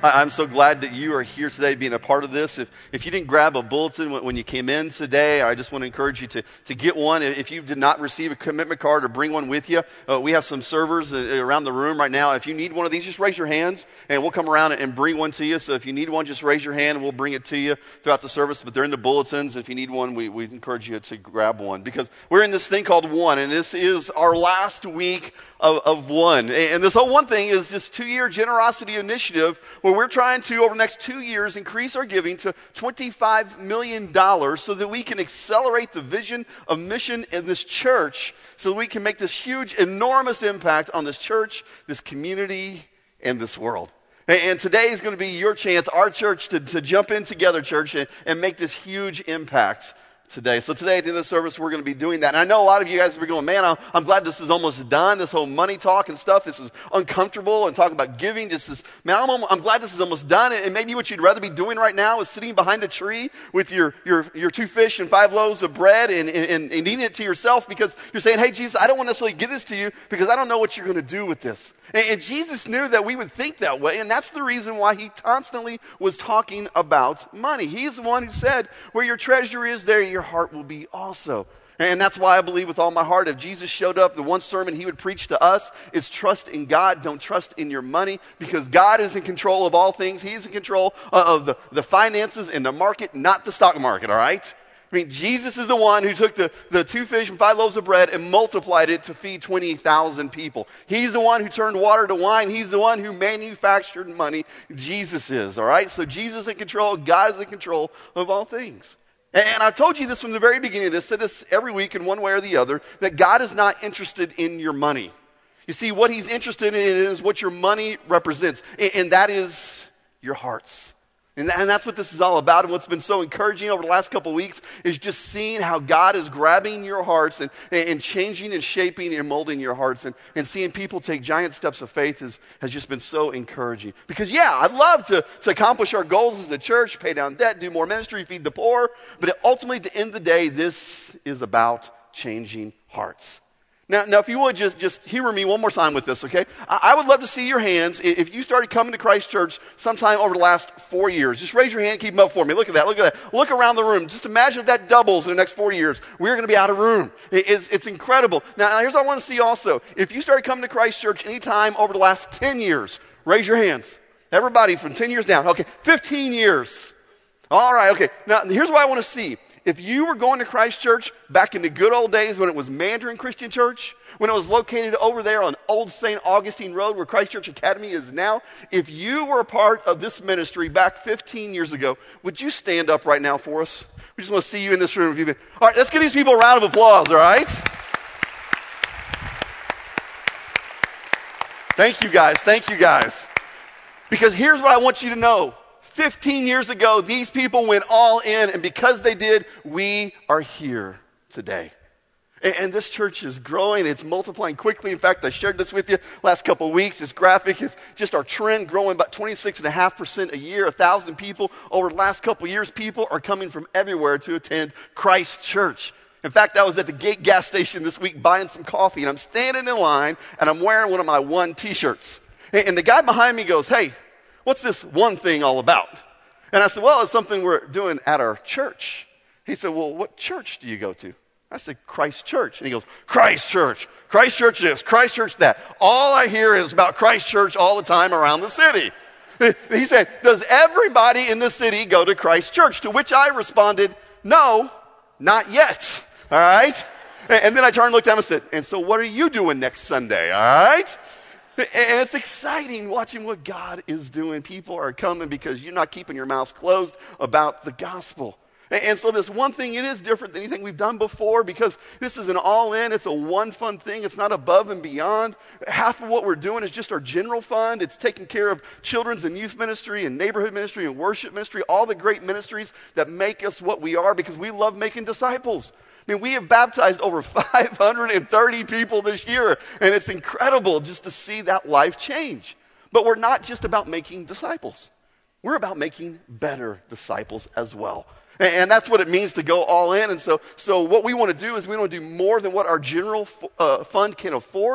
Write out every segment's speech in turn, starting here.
I'm so glad that you are here today being a part of this. If you didn't grab a bulletin when you came in today, I just want to encourage you to get one. If you did not receive a commitment card or bring one with you, we have some servers around the room right now. If you need one of these, just raise your hands and we'll come around and bring one to you. So if you need one, just raise your hand and we'll bring it to you throughout the service. But they're in the bulletins. If you need one, we encourage you to grab one because we're in this thing called One, and this is our last week of One. And this whole One thing is this 2-year generosity initiative where we're trying to, over the next 2 years, increase our giving to $25 million so that we can accelerate the vision of mission in this church so that we can make this huge, enormous impact on this church, this community, and this world. And today is going to be your chance, our church, to jump in together, church, and make this huge impact today. So today at the end of the service, we're going to be doing that. And I know a lot of you guys are going, man, I'm glad this is almost done, this whole money talk and stuff. This is uncomfortable and talking about giving. I'm glad this is almost done. And maybe what you'd rather be doing right now is sitting behind a tree with your 2 fish and 5 loaves of bread and eating it to yourself because you're saying, hey, Jesus, I don't want to necessarily give this to you because I don't know what you're going to do with this. And Jesus knew that we would think that way, and that's the reason why he constantly was talking about money. He's the one who said, where your treasure is, there your heart will be also. And that's why I believe with all my heart, if Jesus showed up, the one sermon he would preach to us is trust in God, don't trust in your money, because God is in control of all things. He's in control of the finances and the market, not the stock market, all right? I mean, Jesus is the one who took the 2 fish and 5 loaves of bread and multiplied it to feed 20,000 people. He's the one who turned water to wine. He's the one who manufactured money. Jesus is, all right? So Jesus is in control. God is in control of all things. And I've told you this from the very beginning of this, said this every week in one way or the other, that God is not interested in your money. You see, what he's interested in is what your money represents, and that is your hearts. And that's what this is all about. And what's been so encouraging over the last couple of weeks is just seeing how God is grabbing your hearts and changing and shaping and molding your hearts. And seeing people take giant steps of faith has just been so encouraging. Because, yeah, I'd love to accomplish our goals as a church, pay down debt, do more ministry, feed the poor. But ultimately, at the end of the day, this is about changing hearts. Now, if you would just humor me one more time with this, okay? I would love to see your hands if you started coming to Christ Church sometime over the last 4 years. Just raise your hand, keep them up for me. Look at that, look at that. Look around the room. Just imagine if that doubles in the next 4 years. We're going to be out of room. It's incredible. Now, here's what I want to see also. If you started coming to Christ Church anytime over the last 10 years, raise your hands. Everybody from 10 years down. Okay, 15 years. All right, okay. Now, here's what I want to see. If you were going to Christ Church back in the good old days when it was Mandarin Christian Church, when it was located over there on Old St. Augustine Road where Christ Church Academy is now, if you were a part of this ministry back 15 years ago, would you stand up right now for us? We just want to see you in this room. All right, let's give these people a round of applause, all right? Thank you guys. Because here's what I want you to know. 15 years ago, these people went all in, and because they did, we are here today. And this church is growing. It's multiplying quickly. In fact, I shared this with you last couple of weeks. This graphic is just our trend growing about 26.5% a year, 1,000 people. Over the last couple of years, people are coming from everywhere to attend Christ Church. In fact, I was at the Gate gas station this week buying some coffee, and I'm standing in line, and I'm wearing one of my One t-shirts. And the guy behind me goes, hey, what's this One thing all about? And I said, well, it's something we're doing at our church. He said, well, what church do you go to? I said, Christ Church. And he goes, Christ Church this, Christ Church that. All I hear is about Christ Church all the time around the city. He said, does everybody in the city go to Christ Church? To which I responded, no, not yet. All right? And then I turned and looked at him and said, and so what are you doing next Sunday? All right? And it's exciting watching what God is doing. People are coming because you're not keeping your mouths closed about the gospel. And so this One thing, it is different than anything we've done before because this is an all-in. It's a one fund thing. It's not above and beyond. Half of what we're doing is just our general fund. It's taking care of children's and youth ministry and neighborhood ministry and worship ministry, all the great ministries that make us what we are because we love making disciples. I mean, we have baptized over 530 people this year, and it's incredible just to see that life change. But we're not just about making disciples. We're about making better disciples as well. And that's what it means to go all in. And so what we want to do is we want to do more than what our general fund can afford.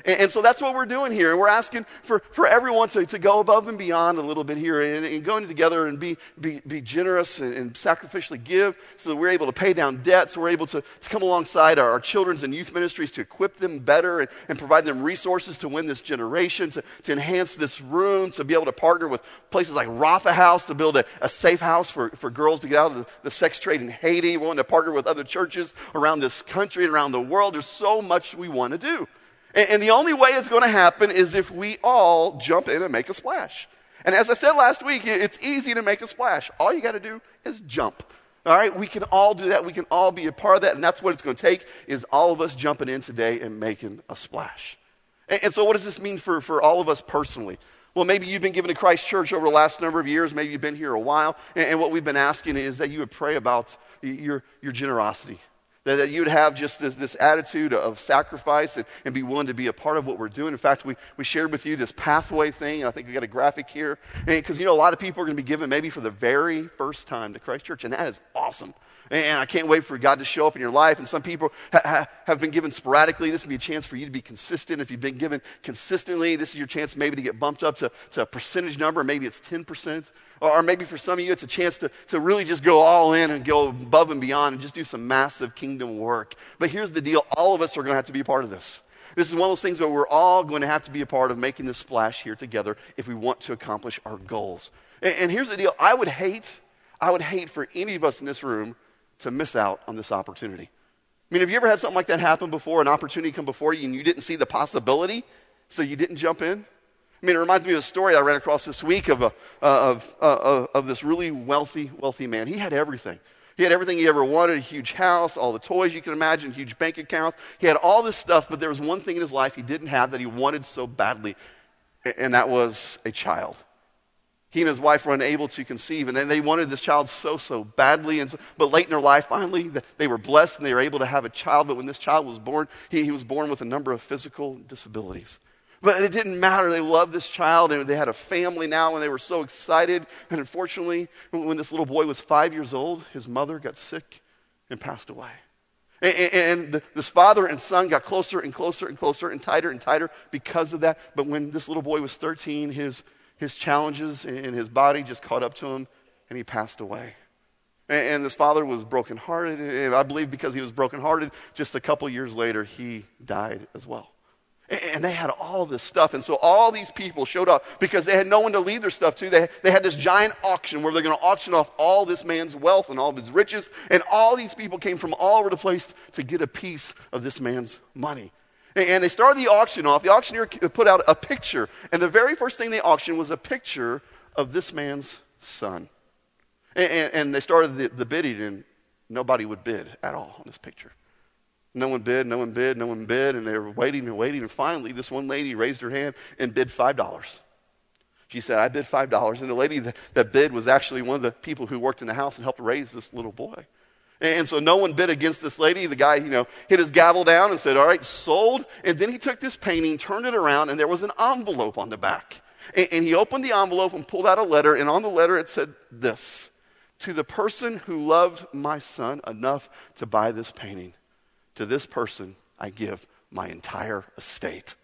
And so that's what we're doing here. And we're asking for everyone to go above and beyond a little bit here and going together and be generous and sacrificially give so that we're able to pay down debts. So we're able to come alongside our children's and youth ministries to equip them better and provide them resources to win this generation, to enhance this room, to be able to partner with places like Rafa House to build a safe house for girls to get out of the sex trade in Haiti. We want to partner with other churches around this country and around the world. There's so much we want to do. And the only way it's going to happen is if we all jump in and make a splash. And as I said last week, it's easy to make a splash. All you got to do is jump. All right, we can all do that. We can all be a part of that. And that's what it's going to take, is all of us jumping in today and making a splash. And so what does this mean for all of us personally? Well, maybe you've been given to Christ Church over the last number of years. Maybe you've been here a while. And what we've been asking is that you would pray about your generosity. That you would have just this attitude of sacrifice and be willing to be a part of what we're doing. In fact, we shared with you this pathway thing. And I think we got a graphic here. Because, a lot of people are going to be given maybe for the very first time to Christ Church. And that is awesome. And I can't wait for God to show up in your life. And some people have been given sporadically. This would be a chance for you to be consistent. If you've been given consistently, this is your chance maybe to get bumped up to a percentage number. Maybe it's 10%. Or maybe for some of you, it's a chance to really just go all in and go above and beyond and just do some massive kingdom work. But here's the deal. All of us are going to have to be a part of this. This is one of those things where we're all going to have to be a part of making this splash here together if we want to accomplish our goals. And here's the deal. I would hate for any of us in this room to miss out on this opportunity. I mean, have you ever had something like that happen before, an opportunity come before you and you didn't see the possibility, so you didn't jump in? I mean, it reminds me of a story I ran across this week of this really wealthy man. He had everything. He had everything he ever wanted, a huge house, all the toys you can imagine, huge bank accounts. He had all this stuff, but there was one thing in his life he didn't have that he wanted so badly, and that was a child. He and his wife were unable to conceive, and then they wanted this child so badly. But late in their life, finally, they were blessed, and they were able to have a child. But when this child was born, he was born with a number of physical disabilities. But it didn't matter. They loved this child, and they had a family now, and they were so excited. And unfortunately, when this little boy was 5 years old, his mother got sick and passed away. And this father and son got closer and closer and closer and tighter because of that. But when this little boy was 13, his challenges in his body just caught up to him, and he passed away. And this father was brokenhearted, and I believe because he was brokenhearted, just a couple years later, he died as well. And they had all this stuff, and so all these people showed up because they had no one to leave their stuff to. They had this giant auction where they're going to auction off all this man's wealth and all of his riches, and all these people came from all over the place to get a piece of this man's money. And they started the auction off. The auctioneer put out a picture. And the very first thing they auctioned was a picture of this man's son. And they started the bidding, and nobody would bid at all on this picture. No one bid. And they were waiting. And finally, this one lady raised her hand and bid $5. She said, I bid $5. And the lady that bid was actually one of the people who worked in the house and helped raise this little boy. And so no one bid against this lady. The guy, hit his gavel down and said, all right, sold. And then he took this painting, turned it around, and there was an envelope on the back. And he opened the envelope and pulled out a letter. And on the letter it said this: to the person who loved my son enough to buy this painting, to this person I give my entire estate.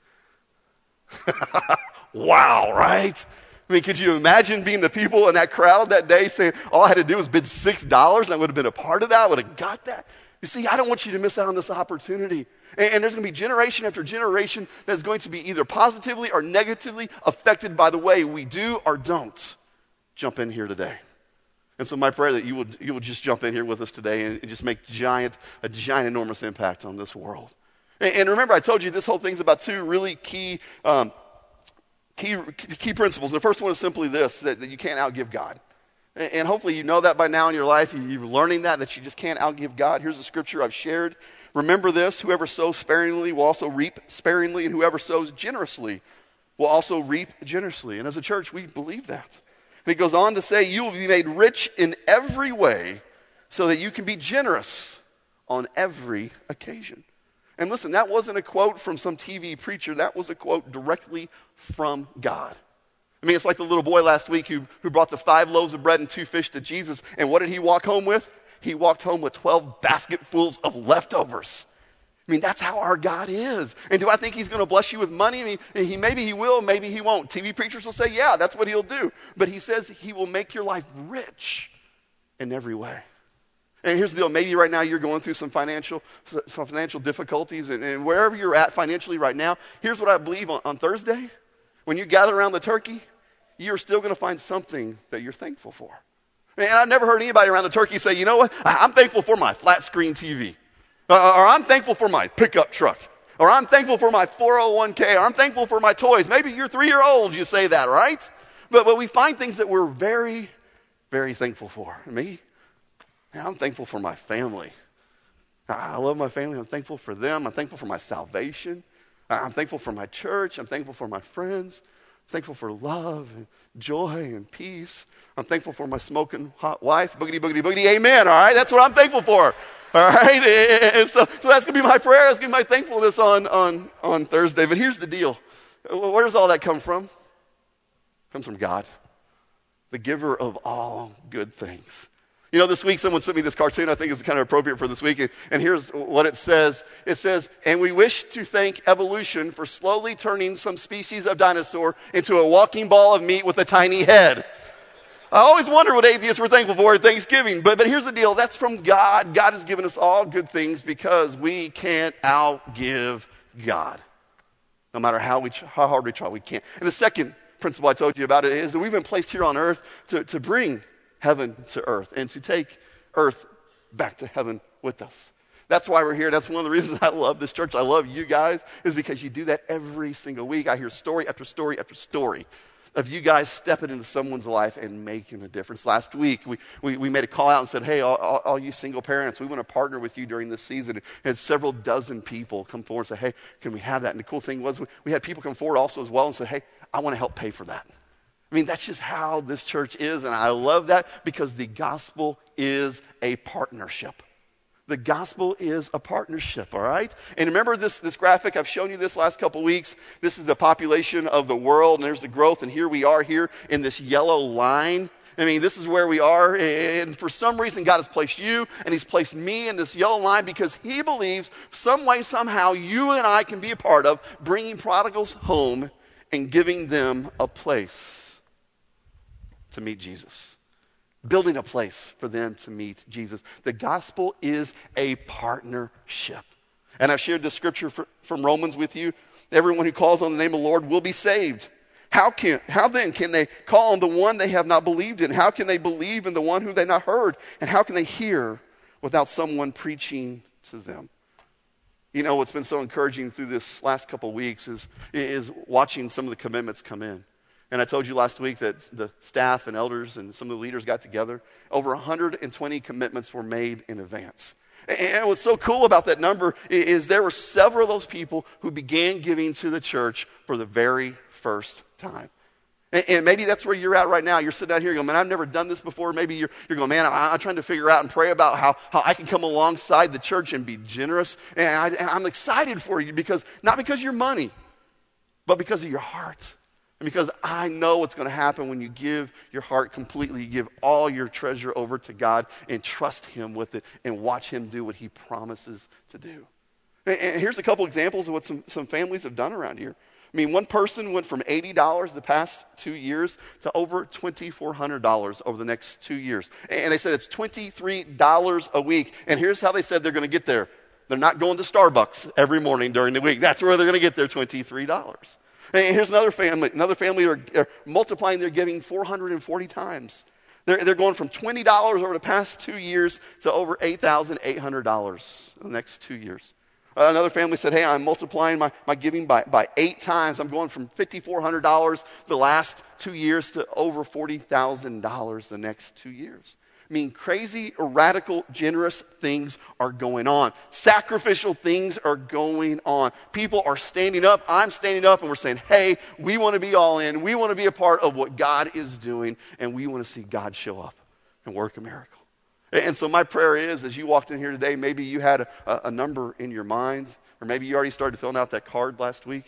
Wow, right? I mean, could you imagine being the people in that crowd that day saying, all I had to do was bid $6 and I would have been a part of that, I would have got that? You see, I don't want you to miss out on this opportunity. And there's going to be generation after generation that's going to be either positively or negatively affected by the way we do or don't jump in here today. And so my prayer that you will just jump in here with us today and just make a giant, enormous impact on this world. And remember, I told you this whole thing's about two really key principles. And the first one is simply this, that you can't outgive God. And hopefully you know that by now in your life. You're learning that you just can't outgive God. Here's the scripture I've shared. Remember this: whoever sows sparingly will also reap sparingly, and whoever sows generously will also reap generously. And as a church, we believe that. And it goes on to say, you will be made rich in every way so that you can be generous on every occasion. And listen, that wasn't a quote from some TV preacher. That was a quote directly from God. I mean, it's like the little boy last week who brought the 5 loaves of bread and 2 fish to Jesus. And what did he walk home with? He walked home with 12 basketfuls of leftovers. I mean, that's how our God is. And do I think he's going to bless you with money? I mean, maybe he will, maybe he won't. TV preachers will say, yeah, that's what he'll do. But he says he will make your life rich in every way. And here's the deal. Maybe right now you're going through some financial difficulties. And wherever you're at financially right now, here's what I believe on Thursday. When you gather around the turkey, you're still going to find something that you're thankful for. And I've never heard anybody around the turkey say, you know what, I'm thankful for my flat screen TV. Or I'm thankful for my pickup truck. Or I'm thankful for my 401k. Or I'm thankful for my toys. Maybe you're 3-year-old, you say that, right? But we find things that we're very, very thankful for. Me, I'm thankful for my family. I love my family. I'm thankful for them. I'm thankful for my salvation. I'm thankful for my church. I'm thankful for my friends. I'm thankful for love and joy and peace. I'm thankful for my smoking hot wife. Boogity, boogity, boogity. Amen. All right? That's what I'm thankful for. All right? And so that's going to be my prayer. That's going to be my thankfulness on Thursday. But here's the deal. Where does all that come from? It comes from God, the giver of all good things. You know, this week someone sent me this cartoon I think is kind of appropriate for this week. And here's what it says. It says, and we wish to thank evolution for slowly turning some species of dinosaur into a walking ball of meat with a tiny head. I always wonder what atheists were thankful for at Thanksgiving. But here's the deal. That's from God. God has given us all good things because we can't outgive God. No matter how hard we try, we can't. And the second principle I told you about it is that we've been placed here on earth to bring heaven to earth and to take earth back to heaven with us. That's why we're here. That's one of the reasons I love this church. I love you guys is because you do that every single week. I hear story after story after story of you guys stepping into someone's life and making a difference. Last week, we made a call out and said, hey, all you single parents, we want to partner with you during this season. And had several dozen people come forward and say, hey, can we have that? And the cool thing was we had people come forward also as well and said, hey, I want to help pay for that. I mean, that's just how this church is, and I love that because the gospel is a partnership. The gospel is a partnership, all right? And remember this graphic, I've shown you this last couple weeks. This is the population of the world, and there's the growth, and here we are here in this yellow line. I mean, this is where we are, and for some reason, God has placed you, and he's placed me in this yellow line because he believes some way, somehow, you and I can be a part of bringing prodigals home and giving them a place to meet Jesus. Building a place for them to meet Jesus. The gospel is a partnership. And I've shared this scripture from Romans with you. Everyone who calls on the name of the Lord will be saved. How then can they call on the one they have not believed in? How can they believe in the one who they not heard? And how can they hear without someone preaching to them? You know, what's been so encouraging through this last couple of weeks is watching some of the commitments come in. And I told you last week that the staff and elders and some of the leaders got together. Over 120 commitments were made in advance. And what's so cool about that number is there were several of those people who began giving to the church for the very first time. And maybe that's where you're at right now. You're sitting down here going, man, I've never done this before. Maybe you're going, man, I'm trying to figure out and pray about how I can come alongside the church and be generous. And I'm excited for you not because of your money, but because of your heart. And because I know what's going to happen when you give your heart completely, you give all your treasure over to God and trust him with it and watch him do what he promises to do. And here's a couple examples of what some families have done around here. I mean, one person went from $80 the past 2 years to over $2,400 over the next 2 years. And they said it's $23 a week. And here's how they said they're going to get there. They're not going to Starbucks every morning during the week. That's where they're going to get their $23. And here's another family. Another family are multiplying their giving 440 times. They're going from $20 over the past 2 years to over $8,800 in the next 2 years. Another family said, hey, I'm multiplying my giving by 8 times. I'm going from $5,400 the last 2 years to over $40,000 the next 2 years. I mean, crazy, radical, generous things are going on. Sacrificial things are going on. People are standing up. I'm standing up, and we're saying, hey, we want to be all in. We want to be a part of what God is doing, and we want to see God show up and work a miracle. And so my prayer is, as you walked in here today, maybe you had a number in your mind, or maybe you already started filling out that card last week.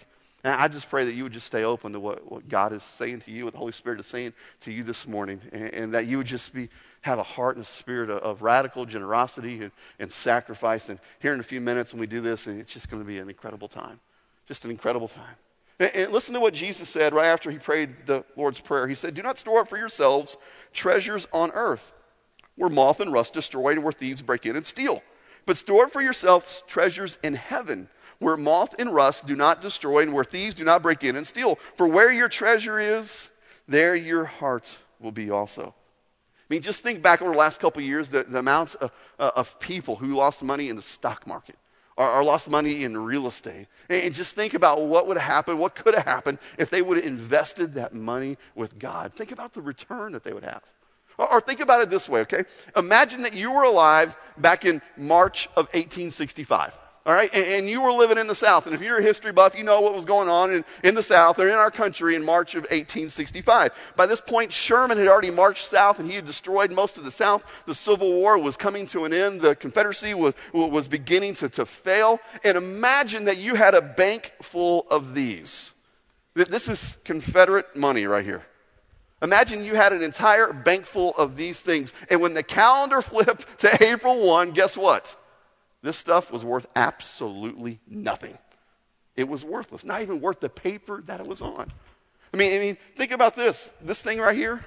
And I just pray that you would just stay open to what God is saying to you, what the Holy Spirit is saying to you this morning, and that you would just have a heart and a spirit of radical generosity and sacrifice. And here in a few minutes when we do this, it's just going to be an incredible time. Just an incredible time. And listen to what Jesus said right after he prayed the Lord's Prayer. He said, "Do not store up for yourselves treasures on earth, where moth and rust destroy and where thieves break in and steal. But store up for yourselves treasures in heaven, where moth and rust do not destroy and where thieves do not break in and steal. For where your treasure is, there your heart will be also." I mean, just think back over the last couple of years, the amount of people who lost money in the stock market or lost money in real estate. And just think about what would happen, what could have happened if they would have invested that money with God. Think about the return that they would have. Or think about it this way, okay? Imagine that you were alive back in March of 1865. All right, and you were living in the South. And if you're a history buff, you know what was going on in the South or in our country in March of 1865. By this point, Sherman had already marched south and he had destroyed most of the South. The Civil War was coming to an end. The Confederacy was beginning to fail. And imagine that you had a bank full of these. This is Confederate money right here. Imagine you had an entire bank full of these things. And when the calendar flipped to April 1, guess what? This stuff was worth absolutely nothing. It was worthless, not even worth the paper that it was on. I mean, think about this. This thing right here,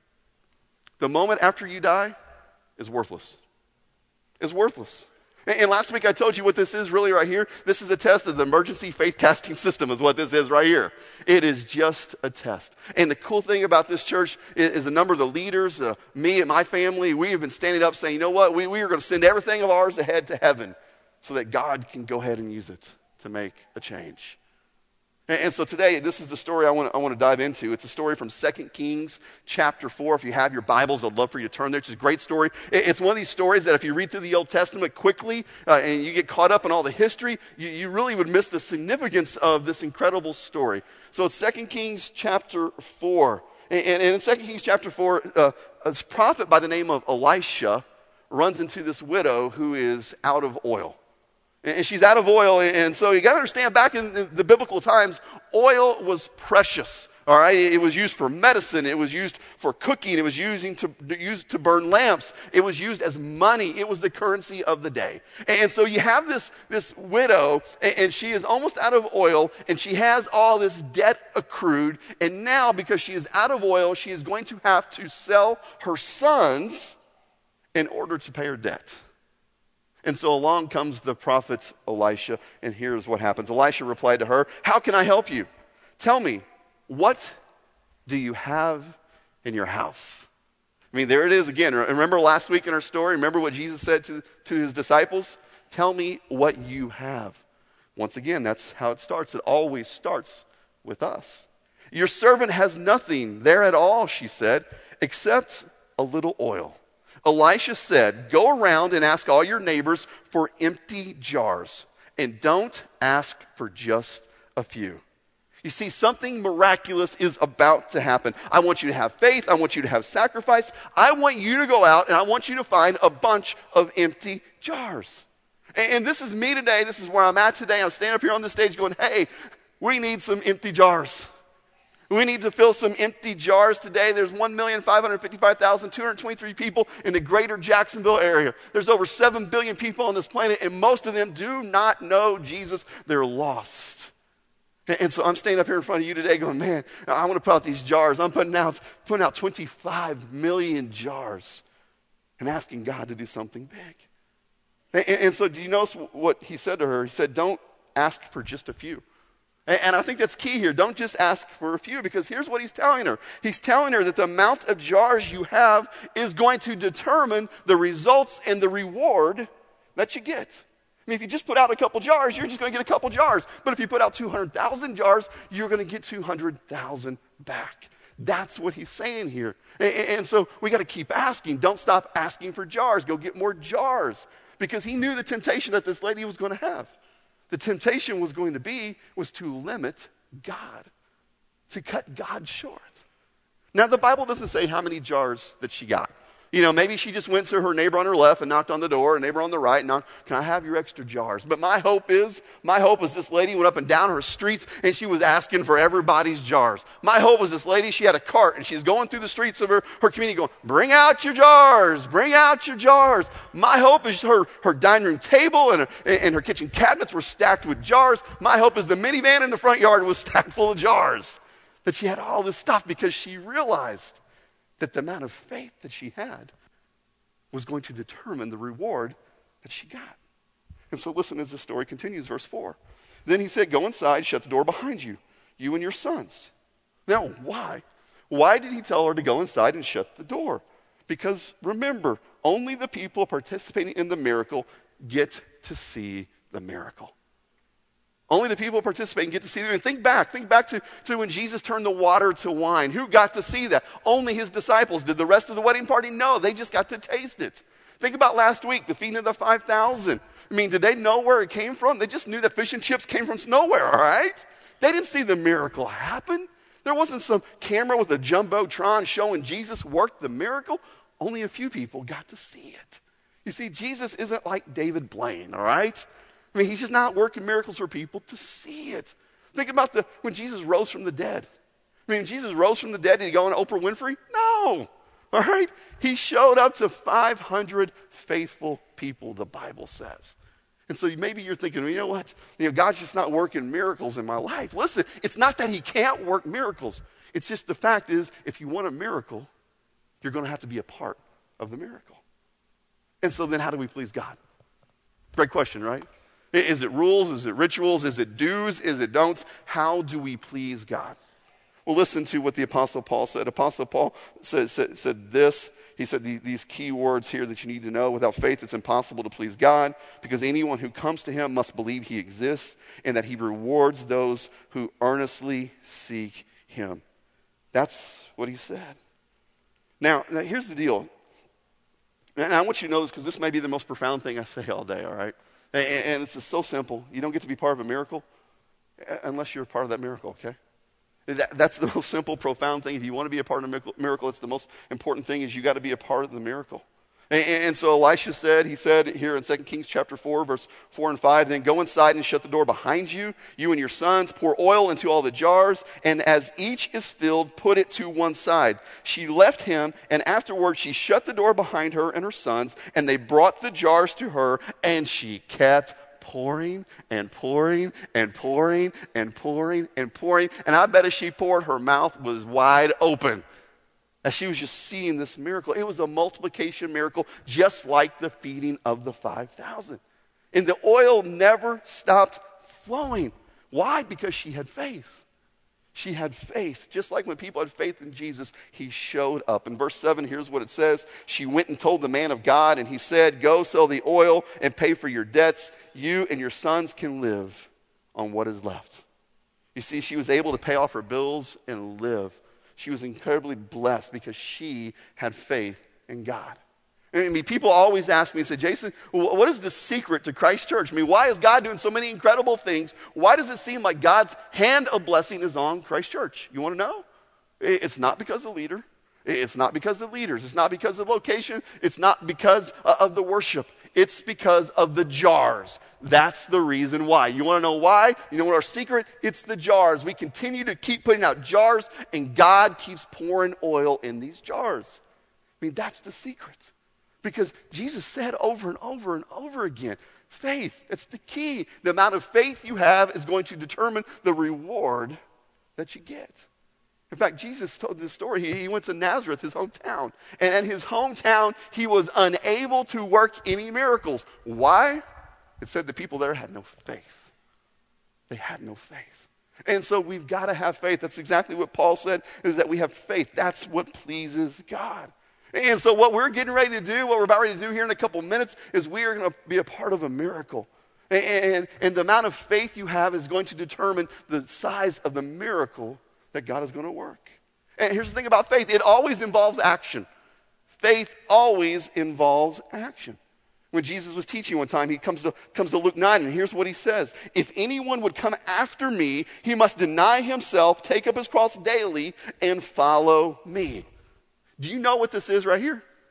the moment after you die, is worthless. It's worthless. And last week I told you what this is really right here. This is a test of the emergency faith casting system is what this is right here. It is just a test. And the cool thing about this church is a number of the leaders, me and my family, we have been standing up saying, you know what, we are going to send everything of ours ahead to heaven so that God can go ahead and use it to make a change. And so today, this is the story I want to dive into. It's a story from 2 Kings chapter 4. If you have your Bibles, I'd love for you to turn there. It's a great story. It's one of these stories that if you read through the Old Testament quickly and you get caught up in all the history, you really would miss the significance of this incredible story. So it's 2 Kings chapter 4. And in 2 Kings chapter 4, a prophet by the name of Elisha runs into this widow who is out of oil. And she's out of oil, and so you got to understand, back in the biblical times, oil was precious, all right? It was used for medicine. It was used for cooking. It was used to burn lamps. It was used as money. It was the currency of the day. And so you have this widow, and she is almost out of oil, and she has all this debt accrued, and now, because she is out of oil, she is going to have to sell her sons in order to pay her debt. And so along comes the prophet Elisha, and here's what happens. Elisha replied to her, "How can I help you? Tell me, what do you have in your house?" I mean, there it is again. Remember last week in our story? Remember what Jesus said to his disciples? Tell me what you have. Once again, that's how it starts. It always starts with us. "Your servant has nothing there at all," she said, "except a little oil." Elisha said, "Go around and ask all your neighbors for empty jars, and don't ask for just a few." You see, something miraculous is about to happen. I want you to have faith. I want you to have sacrifice. I want you to go out, and I want you to find a bunch of empty jars. And this is me today. This is where I'm at today. I'm standing up here on the stage going, hey, we need some empty jars. We need to fill some empty jars today. There's 1,555,223 people in the greater Jacksonville area. There's over 7 billion people on this planet, and most of them do not know Jesus. They're lost. And so I'm standing up here in front of you today going, man, I want to put out these jars. I'm putting out 25 million jars and asking God to do something big. And so do you notice what he said to her? He said, don't ask for just a few. And I think that's key here. Don't just ask for a few, because here's what he's telling her. He's telling her that the amount of jars you have is going to determine the results and the reward that you get. I mean, if you just put out a couple jars, you're just going to get a couple jars. But if you put out 200,000 jars, you're going to get 200,000 back. That's what he's saying here. And so we got to keep asking. Don't stop asking for jars. Go get more jars. Because he knew the temptation that this lady was going to have. The temptation was going to be to limit God, to cut God short. Now, the Bible doesn't say how many jars that she got. Maybe she just went to her neighbor on her left and knocked on the door, and neighbor on the right, and knocked, can I have your extra jars? But my hope is this lady went up and down her streets, and she was asking for everybody's jars. My hope was this lady, she had a cart, and she's going through the streets of her community going, bring out your jars, bring out your jars. My hope is her dining room table and her kitchen cabinets were stacked with jars. My hope is the minivan in the front yard was stacked full of jars. That she had all this stuff because she realized that the amount of faith that she had was going to determine the reward that she got. And so listen as the story continues, verse 4. Then he said, go inside, shut the door behind you, you and your sons. Now, why? Why did he tell her to go inside and shut the door? Because remember, only the people participating in the miracle get to see the miracle. Only the people participating get to see them. And think back to when Jesus turned the water to wine. Who got to see that? Only his disciples. Did the rest of the wedding party? No, they just got to taste it. Think about last week, the feeding of the 5,000. Did they know where it came from? They just knew that fish and chips came from nowhere, all right? They didn't see the miracle happen. There wasn't some camera with a jumbotron showing Jesus worked the miracle. Only a few people got to see it. You see, Jesus isn't like David Blaine, all right? He's just not working miracles for people to see it. Think about when Jesus rose from the dead. Jesus rose from the dead, did he go on Oprah Winfrey? No. All right? He showed up to 500 faithful people, the Bible says. And so maybe you're thinking, you know what? God's just not working miracles in my life. Listen, it's not that he can't work miracles. It's just the fact is, if you want a miracle, you're going to have to be a part of the miracle. And so then how do we please God? Great question, right? Is it rules? Is it rituals? Is it do's? Is it don'ts? How do we please God? Well, listen to what the Apostle Paul said. Apostle Paul said this. He said these key words here that you need to know. Without faith, it's impossible to please God, because anyone who comes to him must believe he exists and that he rewards those who earnestly seek him. That's what he said. Now here's the deal. And I want you to know this because this may be the most profound thing I say all day, all right? And this is so simple. You don't get to be part of a miracle unless you're a part of that miracle, okay? That's the most simple, profound thing. If you want to be a part of a miracle, it's the most important thing is you got to be a part of the miracle. And so Elisha said here in 2 Kings chapter 4, verse 4 and 5, then go inside and shut the door behind you, you and your sons, pour oil into all the jars, and as each is filled, put it to one side. She left him, and afterward she shut the door behind her and her sons, and they brought the jars to her, and she kept pouring and pouring and pouring and pouring and pouring. And I bet as she poured, her mouth was wide open as she was just seeing this miracle. It was a multiplication miracle, just like the feeding of the 5,000. And the oil never stopped flowing. Why? Because she had faith. She had faith. Just like when people had faith in Jesus, he showed up. In verse 7, here's what it says. She went and told the man of God, and he said, go sell the oil and pay for your debts. You and your sons can live on what is left. You see, she was able to pay off her bills and live. She was incredibly blessed because she had faith in God. People always ask me and say, Jason, what is the secret to Christ Church? Why is God doing so many incredible things? Why does it seem like God's hand of blessing is on Christ Church? You want to know? It's not because of the leader. It's not because of the leaders. It's not because of the location. It's not because of the worship. It's because of the jars. That's the reason why. You want to know why? You know what our secret? It's the jars. We continue to keep putting out jars, and God keeps pouring oil in these jars. That's the secret. Because Jesus said over and over and over again, faith, that's the key. The amount of faith you have is going to determine the reward that you get. In fact, Jesus told this story. He went to Nazareth, his hometown. And at his hometown, he was unable to work any miracles. Why? It said the people there had no faith. They had no faith. And so we've got to have faith. That's exactly what Paul said, is that we have faith. That's what pleases God. And so what we're getting ready to do, what we're about ready to do here in a couple minutes, is we are going to be a part of a miracle. And the amount of faith you have is going to determine the size of the miracle that God is going to work. And here's the thing about faith. It always involves action. Faith always involves action. When Jesus was teaching one time, he comes to Luke 9, and here's what he says. If anyone would come after me, he must deny himself, take up his cross daily, and follow me. Do you know what this is right here?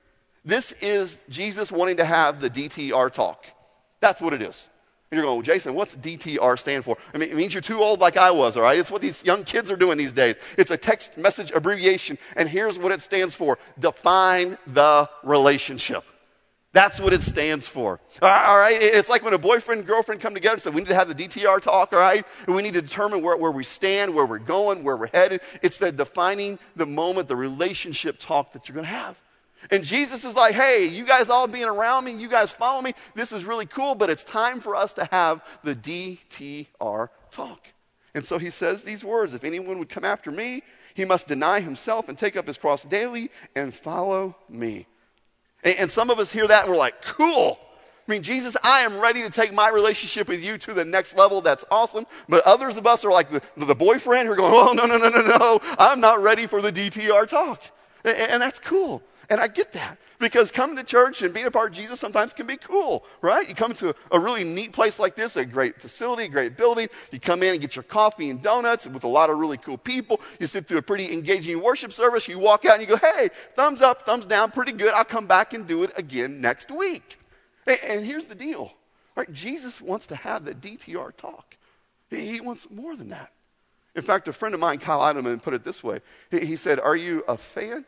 This is Jesus wanting to have the DTR talk. That's what it is. And you're going, well, Jason, what's DTR stand for? I mean, it means you're too old like I was, all right? It's what these young kids are doing these days. It's a text message abbreviation, and here's what it stands for. Define the relationship. That's what it stands for. All right? It's like when a boyfriend and girlfriend come together and say, we need to have the DTR talk, all right? And we need to determine where we stand, where we're going, where we're headed. It's the defining the moment, the relationship talk that you're going to have. And Jesus is like, hey, you guys all being around me, you guys follow me, this is really cool, but it's time for us to have the DTR talk. And so he says these words, if anyone would come after me, he must deny himself and take up his cross daily and follow me. And some of us hear that and we're like, cool. I mean, Jesus, I am ready to take my relationship with you to the next level. That's awesome. But others of us are like the boyfriend who are going, oh, no. I'm not ready for the DTR talk. And that's cool. And I get that, because coming to church and being a part of Jesus sometimes can be cool, right? You come to a really neat place like this, a great facility, a great building. You come in and get your coffee and donuts with a lot of really cool people. You sit through a pretty engaging worship service. You walk out and you go, hey, thumbs up, thumbs down, pretty good. I'll come back and do it again next week. And here's the deal, right? Jesus wants to have the DTR talk. He wants more than that. In fact, a friend of mine, Kyle Eidelman, put it this way. He said, are you a fan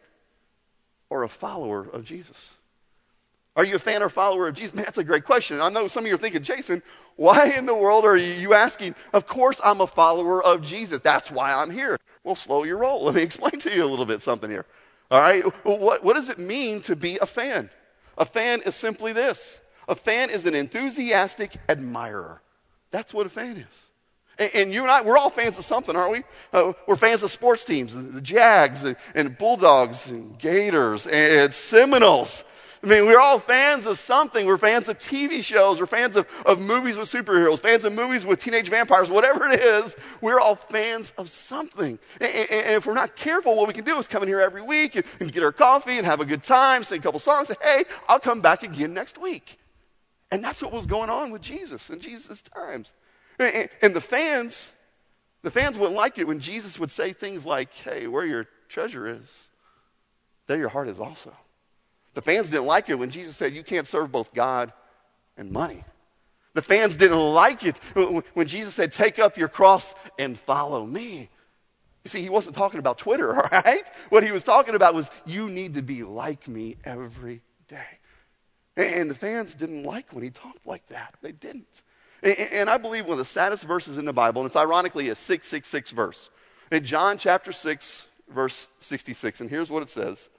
or a follower of Jesus? Are you a fan or follower of Jesus? Man, that's a great question. I know some of you are thinking, Jason, why in the world are you asking? Of course I'm a follower of Jesus. That's why I'm here. Well, slow your roll. Let me explain to you a little bit something here. All right? What does it mean to be a fan? A fan is simply this. A fan is an enthusiastic admirer. That's what a fan is. And you and I, we're all fans of something, aren't we? We're fans of sports teams, the Jags and Bulldogs and Gators and Seminoles. I mean, we're all fans of something. We're fans of TV shows. We're fans of movies with superheroes, fans of movies with teenage vampires, whatever it is. We're all fans of something. And if we're not careful, what we can do is come in here every week and get our coffee and have a good time, sing a couple songs, say, hey, I'll come back again next week. And that's what was going on with Jesus in Jesus' times. And the fans wouldn't like it when Jesus would say things like, hey, where your treasure is, there your heart is also. The fans didn't like it when Jesus said you can't serve both God and money. The fans didn't like it when Jesus said take up your cross and follow me. You see, he wasn't talking about Twitter, all right? What he was talking about was you need to be like me every day. And the fans didn't like when he talked like that. They didn't. And I believe one of the saddest verses in the Bible, and it's ironically a 666 verse. In John chapter 6, verse 66, and here's what it says.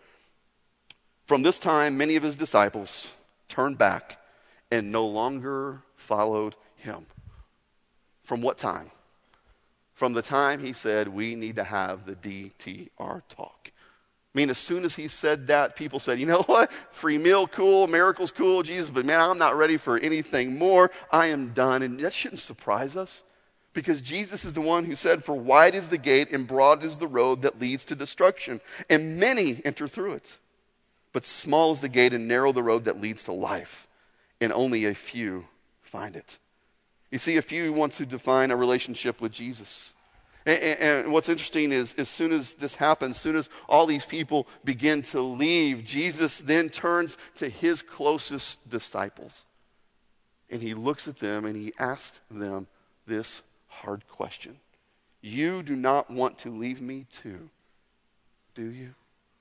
From this time, many of his disciples turned back and no longer followed him. From what time? From the time he said, we need to have the DTR talk. I mean, as soon as he said that, people said, you know what? Free meal, cool. Miracles, cool. Jesus, but man, I'm not ready for anything more. I am done. And that shouldn't surprise us, because Jesus is the one who said, for wide is the gate and broad is the road that leads to destruction, and many enter through it. But small is the gate and narrow the road that leads to life, and only a few find it. You see, a few want to define a relationship with Jesus. And what's interesting is as soon as this happens, as soon as all these people begin to leave, Jesus then turns to his closest disciples. And he looks at them and he asks them this hard question. You do not want to leave me too, do you?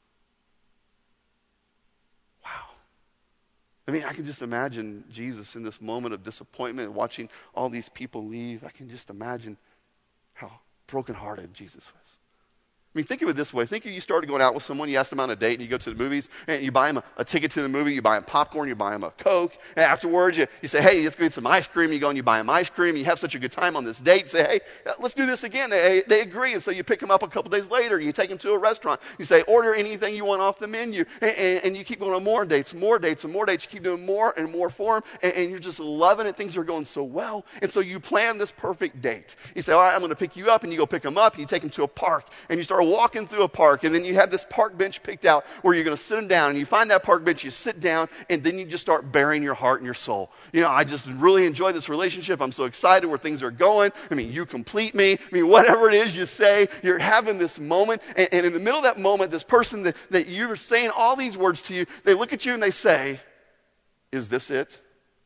Wow. I mean, I can just imagine Jesus in this moment of disappointment, watching all these people leave. I can just imagine how brokenhearted Jesus was. I mean, think of it this way. Think if you started going out with someone, you ask them on a date, and you go to the movies, and you buy them a ticket to the movie, you buy them popcorn, you buy them a Coke, and afterwards you say, hey, let's go get some ice cream. You go and you buy them ice cream, and you have such a good time on this date. You say, hey, let's do this again. They agree, and so you pick them up a couple days later, you take them to a restaurant. You say, order anything you want off the menu, and you keep going on more dates, and more dates. You keep doing more and more for them, and you're just loving it. Things are going so well, and so you plan this perfect date. You say, all right, I'm going to pick you up, and you go pick them up, and you take them to a park, and you start walking through a park, and then you have this park bench picked out where you're going to sit them down, and you find that park bench, you sit down, and then you just start bearing your heart and your soul. I just really enjoy this relationship. I'm so excited where things are going. You complete me. Whatever it is you say, you're having this moment, and in the middle of that moment, this person that you're saying all these words to you, they look at you and they say, is this it?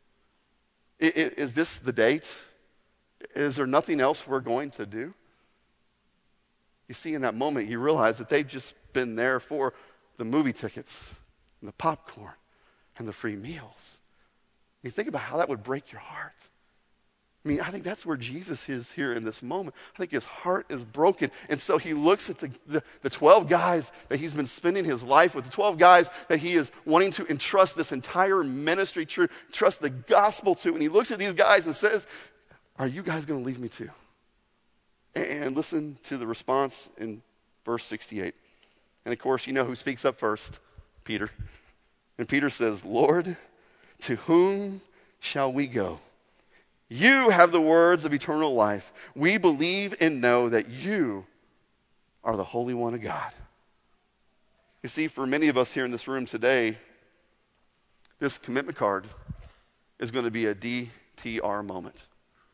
Is this the date? Is there nothing else we're going to do? You see, in that moment, you realize that they've just been there for the movie tickets and the popcorn and the free meals. You think about how that would break your heart. I think that's where Jesus is here in this moment. I think his heart is broken. And so he looks at the 12 guys that he's been spending his life with, the 12 guys that he is wanting to entrust this entire ministry, trust the gospel to. And he looks at these guys and says, are you guys going to leave me too? And listen to the response in verse 68. And of course, you know who speaks up first? Peter. And Peter says, Lord, to whom shall we go? You have the words of eternal life. We believe and know that you are the Holy One of God. You see, for many of us here in this room today, this commitment card is going to be a DTR moment.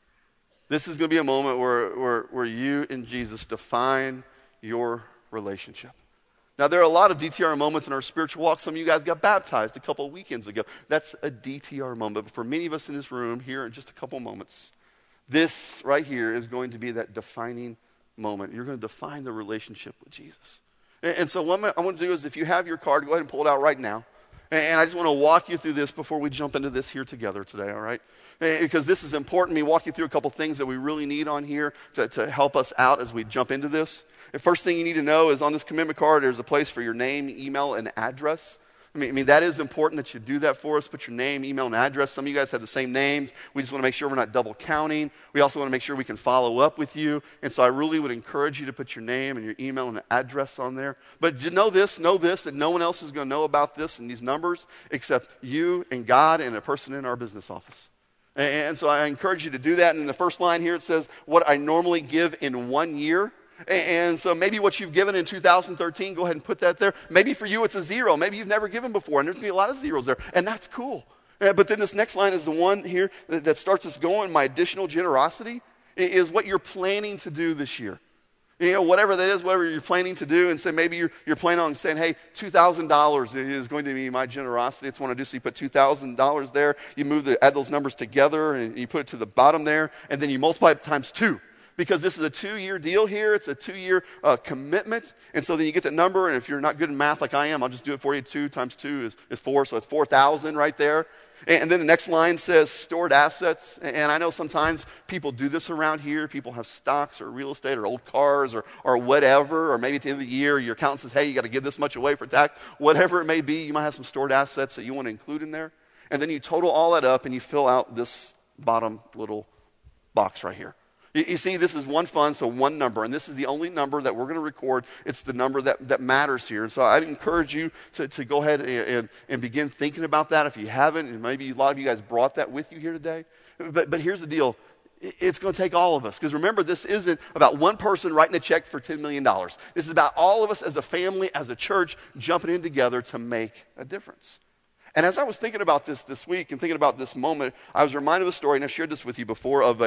This is going to be a moment where you and Jesus define your relationship. Now, there are a lot of DTR moments in our spiritual walk. Some of you guys got baptized a couple of weekends ago. That's a DTR moment. But for many of us in this room, here in just a couple moments, this right here is going to be that defining moment. You're going to define the relationship with Jesus. And so what I want to do is, if you have your card, go ahead and pull it out right now. And I just want to walk you through this before we jump into this here together today, all right? Because this is important. Let me walk you through a couple things that we really need on here to help us out as we jump into this. The first thing you need to know is on this commitment card, there's a place for your name, email, and address. I mean, that is important that you do that for us. Put your name, email, and address. Some of you guys have the same names. We just want to make sure we're not double counting. We also want to make sure we can follow up with you. And so I really would encourage you to put your name and your email and address on there. But you know this, that no one else is going to know about this and these numbers except you and God and a person in our business office. And so I encourage you to do that. And in the first line here, it says, what I normally give in 1 year. And so maybe what you've given in 2013, go ahead and put that there. Maybe for you it's a 0. Maybe you've never given before, and there's going to be a lot of zeros there, and that's cool. But then this next line is the one here that starts us going. My additional generosity is what you're planning to do this year. Whatever that is, whatever you're planning to do, and say maybe you're planning on saying, hey, $2,000 is going to be my generosity. It's what I do. So you put $2,000 there. You add those numbers together, and you put it to the bottom there, and then you multiply it times 2. Because this is a 2-year deal here. It's a 2-year commitment. And so then you get the number, and if you're not good in math like I am, I'll just do it for you. 2 times 2 is 4, so it's 4,000 right there. And then the next line says stored assets. And I know sometimes people do this around here. People have stocks or real estate or old cars or whatever. Or maybe at the end of the year, your accountant says, hey, you got to give this much away for tax. Whatever it may be, you might have some stored assets that you want to include in there. And then you total all that up, and you fill out this bottom little box right here. You see, this is one fund, so one number, and this is the only number that we're going to record. It's the number that matters here. And so I'd encourage you to go ahead and begin thinking about that if you haven't, and maybe a lot of you guys brought that with you here today. But here's the deal. It's going to take all of us, because remember, this isn't about one person writing a check for $10 million. This is about all of us as a family, as a church, jumping in together to make a difference. And as I was thinking about this week and thinking about this moment, I was reminded of a story, and I've shared this with you before, of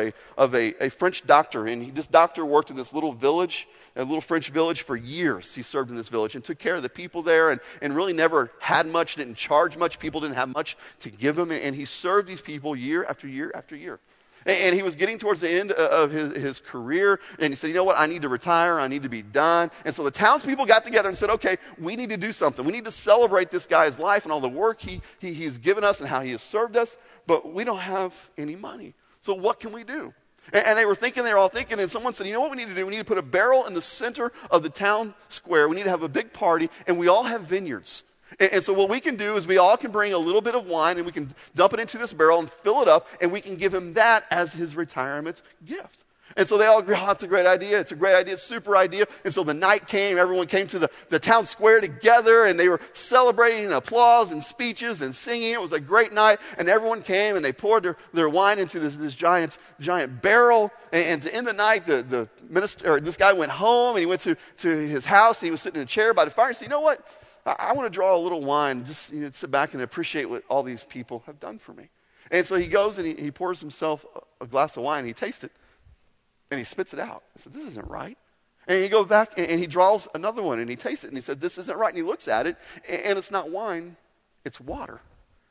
a French doctor. And this doctor worked in this little village, a little French village, for years. He served in this village and took care of the people there and really never had much, didn't charge much. People didn't have much to give him. And he served these people year after year after year. And he was getting towards the end of his career, and he said, you know what, I need to retire, I need to be done. And so the townspeople got together and said, okay, we need to do something. We need to celebrate this guy's life and all the work he's given us and how he has served us, but we don't have any money. So what can we do? And they were all thinking, and someone said, you know what we need to do? We need to put a barrel in the center of the town square. We need to have a big party, and we all have vineyards. And so what we can do is we all can bring a little bit of wine, and we can dump it into this barrel and fill it up, and we can give him that as his retirement gift. And so they all agree, oh, that's a great idea. It's a great idea. It's a super idea. And so the night came. Everyone came to the town square together, and they were celebrating and applause and speeches and singing. It was a great night. And everyone came, and they poured their wine into this giant barrel. And to end the night, the minister, or this guy went home, and he went to his house, and he was sitting in a chair by the fire. And said, you know what? I want to draw a little wine, just sit back and appreciate what all these people have done for me. And so he goes, and he pours himself a glass of wine, and he tastes it. And he spits it out. I said, this isn't right. And he goes back and he draws another one and he tastes it. And he said, this isn't right. And he looks at it and it's not wine, it's water.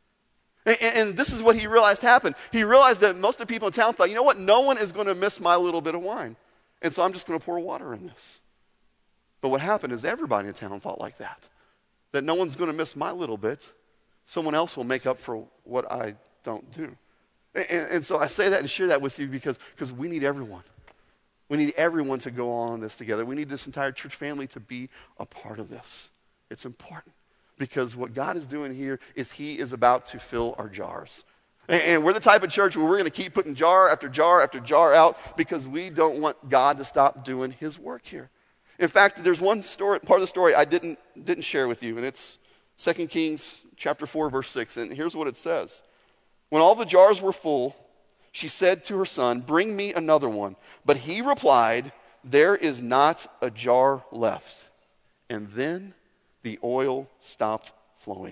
And this is what he realized happened. He realized that most of the people in town thought, you know what, no one is going to miss my little bit of wine. And so I'm just going to pour water in this. But what happened is everybody in town thought like that no one's going to miss my little bit. Someone else will make up for what I don't do. And so I say that and share that with you because we need everyone. We need everyone to go on this together. We need this entire church family to be a part of this. It's important because what God is doing here is he is about to fill our jars. And we're the type of church where we're going to keep putting jar after jar after jar out because we don't want God to stop doing his work here. In fact, there's one story, part of the story I didn't share with you, and it's 2 Kings chapter 4, verse 6. And here's what it says. When all the jars were full, she said to her son, bring me another one. But he replied, there is not a jar left. And then the oil stopped flowing.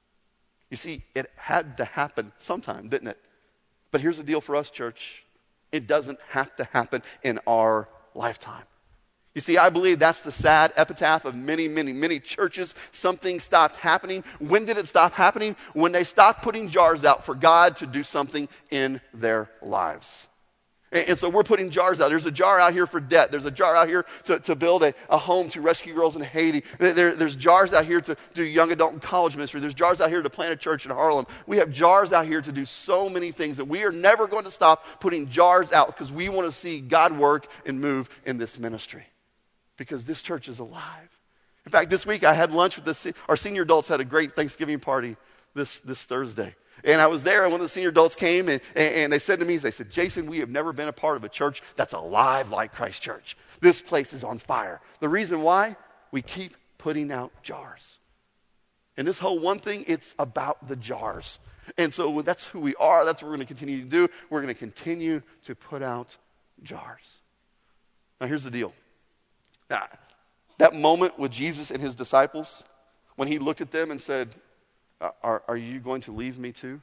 You see, it had to happen sometime, didn't it? But here's the deal for us, church. It doesn't have to happen in our lifetime. You see, I believe that's the sad epitaph of many, many, many churches. Something stopped happening. When did it stop happening? When they stopped putting jars out for God to do something in their lives. And so we're putting jars out. There's a jar out here for debt. There's a jar out here to build a home to rescue girls in Haiti. There's jars out here to do young adult and college ministry. There's jars out here to plant a church in Harlem. We have jars out here to do so many things that we are never going to stop putting jars out because we want to see God work and move in this ministry. Because this church is alive. In fact, this week I had lunch with our senior adults had a great Thanksgiving party this Thursday. And I was there, and one of the senior adults came, and they said to me, they said, Jason, we have never been a part of a church that's alive like Christ Church. This place is on fire. The reason why? We keep putting out jars. And this whole one thing, it's about the jars. And so that's who we are. That's what we're going to continue to do. We're going to continue to put out jars. Now, here's the deal. Now, that moment with Jesus and his disciples, when he looked at them and said, are you going to leave me too?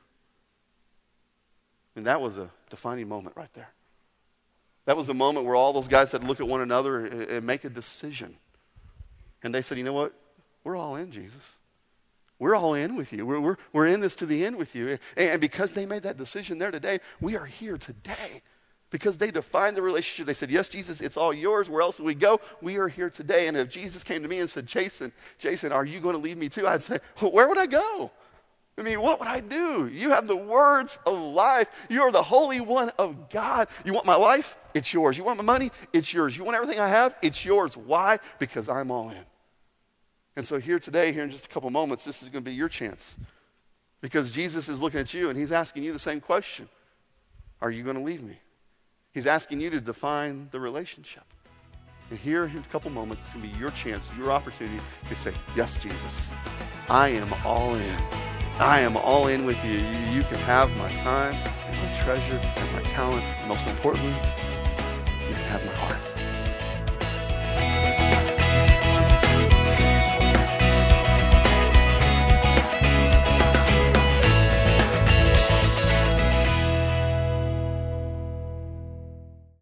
And that was a defining moment right there. That was a moment where all those guys had to look at one another and make a decision. And they said, you know what? We're all in, Jesus. We're all in with you. We're in this to the end with you. And because they made that decision there today, we are here today. Because they defined the relationship. They said, yes, Jesus, it's all yours. Where else would we go? We are here today. And if Jesus came to me and said, Jason, are you going to leave me too? I'd say, well, where would I go? I mean, what would I do? You have the words of life. You are the Holy One of God. You want my life? It's yours. You want my money? It's yours. You want everything I have? It's yours. Why? Because I'm all in. And so here today, here in just a couple moments, this is going to be your chance. Because Jesus is looking at you and he's asking you the same question. Are you going to leave me? He's asking you to define the relationship. And here in a couple moments, it's going to be your chance, your opportunity to say, yes, Jesus, I am all in. I am all in with you. You can have my time and my treasure and my talent. And most importantly, you can have my heart.